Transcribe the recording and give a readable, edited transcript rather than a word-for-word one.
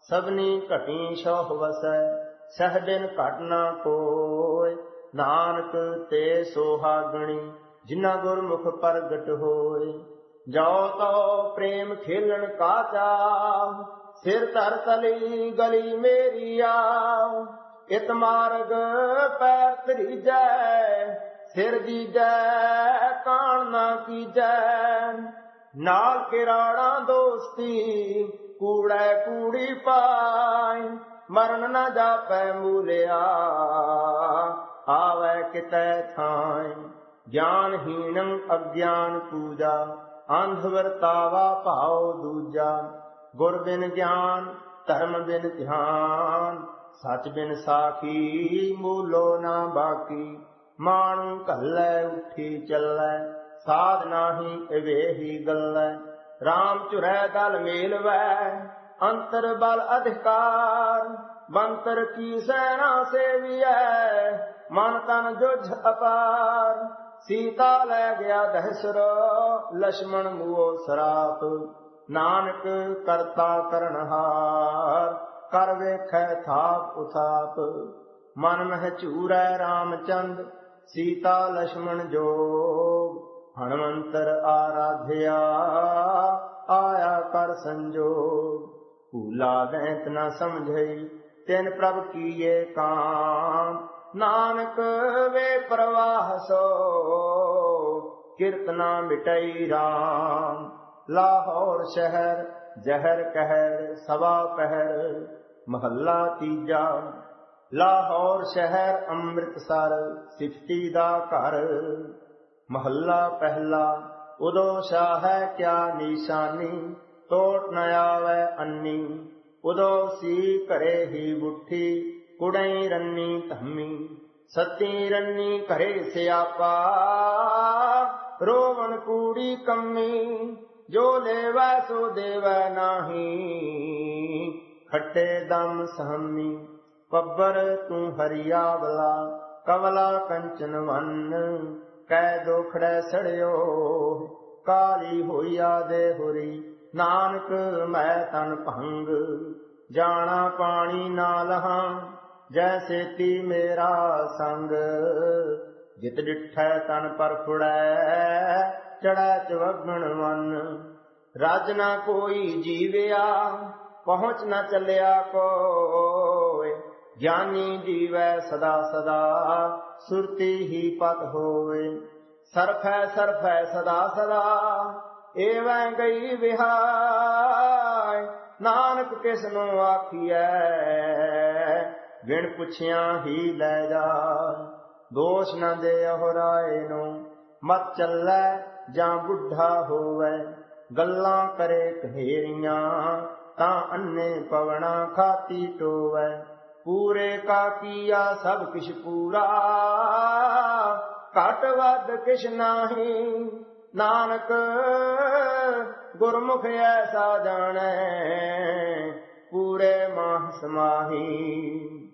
सबनी घटी शौह वसै सह बिन घट न कोय। नानक ते सोहागणी जिन्ना गुरमुख प्रगट होय। जो तो प्रेम खेलन का चाव सिर धर तली गली मेरी आव। इत मार्ग पैर तरीजै सिर दीजै कान ना कीजै। नाल किराड़ा दोस्ती कूड़ै कूड़ी पाय। मरण न जापै मूलिया आवे कितै थाय। ज्ञानहीन अज्ञान पूजा अंध वरतावा भाव दूजा। गुर बिन ज्ञान धर्म बिन ध्यान सच बिन साखी मूलो ना बाकी। मानू घल्लै उठी चलै साध नाही एवेही गल्लै। राम चुरै दल मेलवै अंतर बल अधिकार। मंत्र की सेना सेवियै मन तन जुझ अपार। सीता लै गया दहसरो लक्ष्मण मुओ सराप। नानक करता करनहार कर वेखै थाप उथाप। मन मह झूरै रामचंद सीता लक्ष्मण जोग। हनुमंतर आराध्या आया कर संजोग। भूला दैंत न समझई तिन प्रभ कीए काम। नानक वे प्रवाह सो कीर्तना मिटई राम। लाहौर शहर जहर कहर सवा पहर महला तीजा। लाहौर शहर अमृतसर सिफती दा घर। महला पहला उदो शाह है क्या निशानी तोड़ न आवे अन्नी। उदो सी करे ही बुठी कुड़ई रन्नी धम्मी। सती रन्नी करे स्यापा रोवन कूड़ी कम्मी। जो लेवै सो देवै नाही खट्टे दम सहमी। पब्बर तू हरियावला कवला कंचन वन। कै दोखड़ै सड़ियो काली होइया दे हुरी। नानक मैं तन भंग जाना पानी ना लहां। जैसे ती मेरा संग जित डिठै तन पर फुड़ै चढ़ै चवगण वन। रज न कोई जीविया पहुँच न चलिया कोय। ज्ञानी जीवै सदा सदा सुरती ही पत होवे। सरफै सरफै सदा सदा एवं गई विहाय। नानक किसनु आखियै बिन पुछिया ही लै जाय। दोष न दे राय नो मत चलै जां बुढ़ा होवै। गल्लां करे कहेरियां तां अन्ने पवना खाती टोवै। पूरे का किया सब किश पूरा घट वध किश नाही। नानक गुरमुख ऐसा जाने पूरे माह समाही।